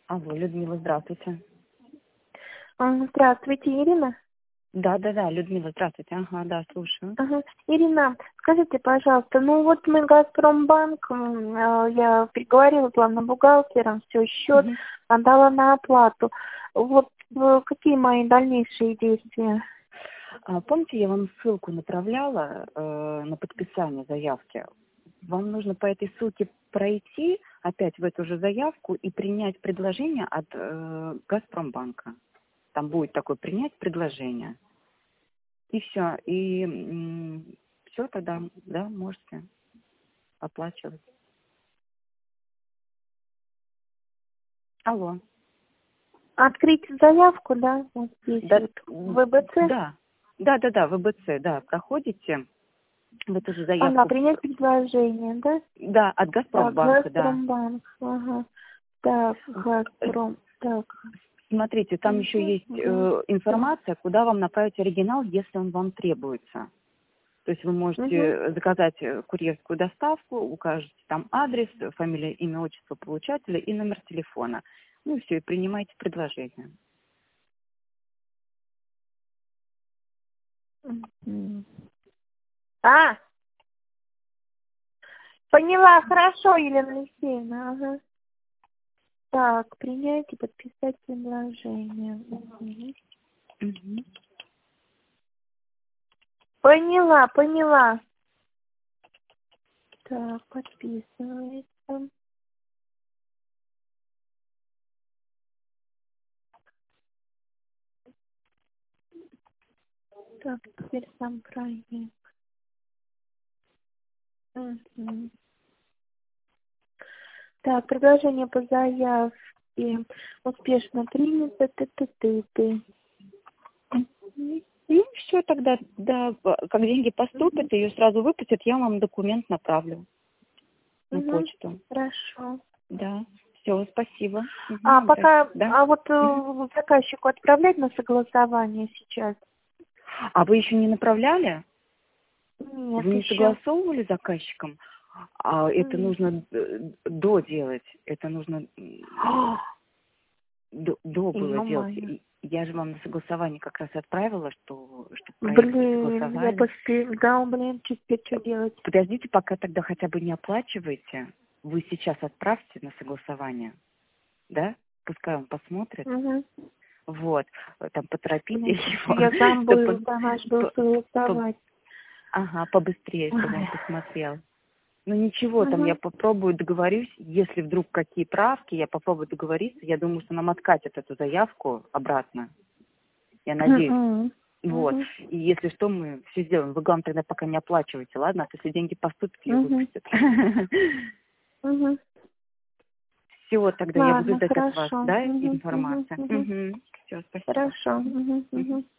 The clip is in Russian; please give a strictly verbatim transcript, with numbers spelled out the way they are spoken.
Алло, Людмила, здравствуйте. А, Здравствуйте, Ирина. Да, да, да, Людмила, здравствуйте. Ага, да, слушаю. Ага. Ирина, скажите, пожалуйста, ну вот мы Газпромбанк, м, э, я переговорила с главным бухгалтером, все, счет Мгм. отдала на оплату. Вот э, какие мои дальнейшие действия? А, помните, я вам ссылку направляла э, на подписание заявки? Вам нужно по этой ссылке пройти опять в эту же заявку и принять предложение от э, Газпромбанка. Там будет такое принять предложение. И все. И все тогда, да, можете оплачивать. Алло. Открыть заявку, да, вот здесь Да, вот, в ВБЦ. да, да, да, да, ВБЦ, да, проходите в эту же Ага, заявку. принять предложение, да? Да, от Так, Газпромбанка, да. Газпромбанк, ага. Так, Газпром, так. Смотрите, там еще Угу, есть угу, э, информация, куда вам направить оригинал, если он вам требуется. То есть вы угу. можете заказать э, курьерскую доставку, укажете там адрес, фамилия, имя, отчество получателя и номер телефона. Ну и все, и принимайте предложение. Мгм. А, поняла, хорошо, Елена Алексеевна, ага. Так, принять и подписать предложение. Мгм. Мгм. Поняла, поняла. Так, подписывается. Так, теперь сам проект. Мгм. Так, предложение по заявке успешно принято. Ты-ты-ты-ты. Мгм. И все тогда, да, п- как деньги поступят, ее сразу выпустят, я вам документ направлю на Угу. почту. Хорошо. Да, все, спасибо. А Мгм, здрасте. пока, Да. а вот Мгм. э, заказчику отправлять на согласование сейчас? А вы еще не направляли? Нет, Вы не еще. согласовывали с заказчиком? А это нужно э, до делать. Это нужно м, до, до было делать. Ё-моё. И я же вам на согласование как раз отправила, что, что проект вы Блин, я согласовали. поспе... Да, блин, теперь что делать? Подождите, пока тогда хотя бы не оплачивайте. Вы сейчас отправьте на согласование, да? Пускай он посмотрит. Угу. Вот. Там поторопите Блин, его, я забыла, чтобы да, надо было по- по- согласовать. ага, побыстрее, чтобы он Ой. посмотрел. Ну ничего, там я Угу. попробую договорюсь, если вдруг какие правки, я попробую договориться. Я думаю, что нам откатят эту заявку обратно. Я надеюсь. Угу. Вот. Угу. И если что, мы все сделаем. Вы, главное, тогда пока не оплачивайте, ладно? А то если деньги поступят, ее Угу. выпустят. Угу. Все, тогда я буду Ладно, ждать от вас, хорошо. да, Угу. Угу. информацию. Угу. Угу. Все, спасибо. Хорошо. Угу. Мгм. Угу.